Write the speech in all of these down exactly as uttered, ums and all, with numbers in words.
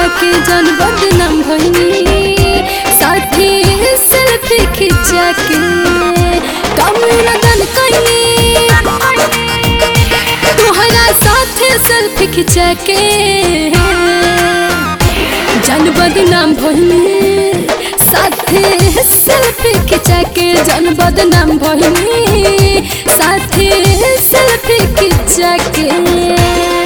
खिंचा के जन बदनाम भइनी, साथी सेल्फी खिंचा के कमरदन कइनी, तोहरा साथे सेल्फी खिंचा के जन बदनाम भइनी, साथे सेल्फी खिंचा के जन बदनाम भइनी, साथे सेल्फी खिंचा के।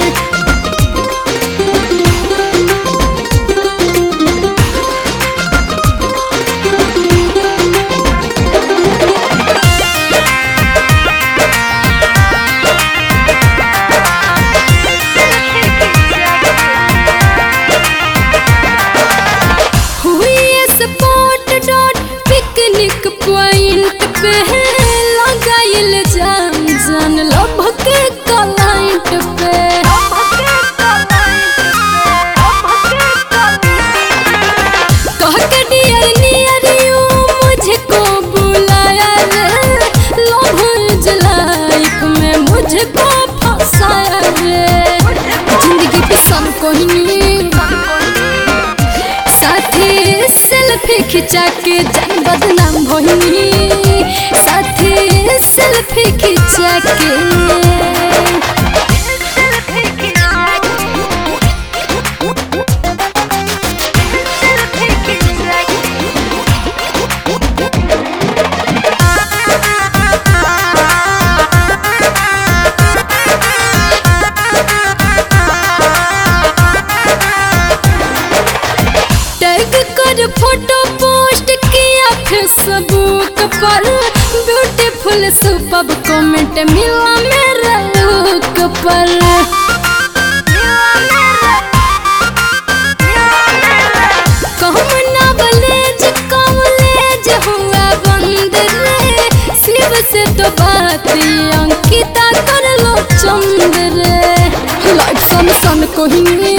पॉइंट पे लगाइल जान जान लभ के क्लाइंट पे, कह के डियर नियर यू मुझको बुलाया रे, लव इज लाइफ में मुझको फंसाया रे, जिंदगी पे सन कोई साथी सेल्फी खिंचा के जन बदनाम भइनी, साथी सेल्फी खिंचा के। टैग कर फोटो पोस्ट किया फेसबुक पर, ब्यूटीफुल सुपर कमेंट मिला मेरा लुक पर, कहम नॉलेज कॉलेज हुआ बंद रे, शिव से तो बात अंकिता कर लो चंद रे, लाइक सन सन कोहिनी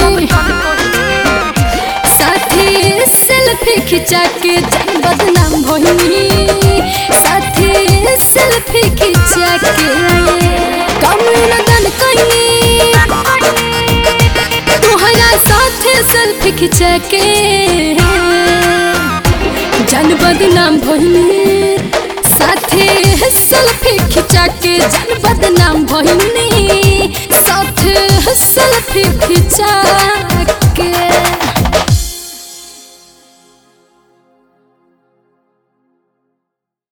सेल्फी खिंचा के जन बदनाम भइनी, साथी सेल्फी खिंचा के कमरदन कइनी, तोहरा साथे सेल्फी खिंचा के जन बदनाम भइनी, साथे सेल्फी खिंचा के जन बदनाम भइनी, साथे सेल्फी खिंचा के।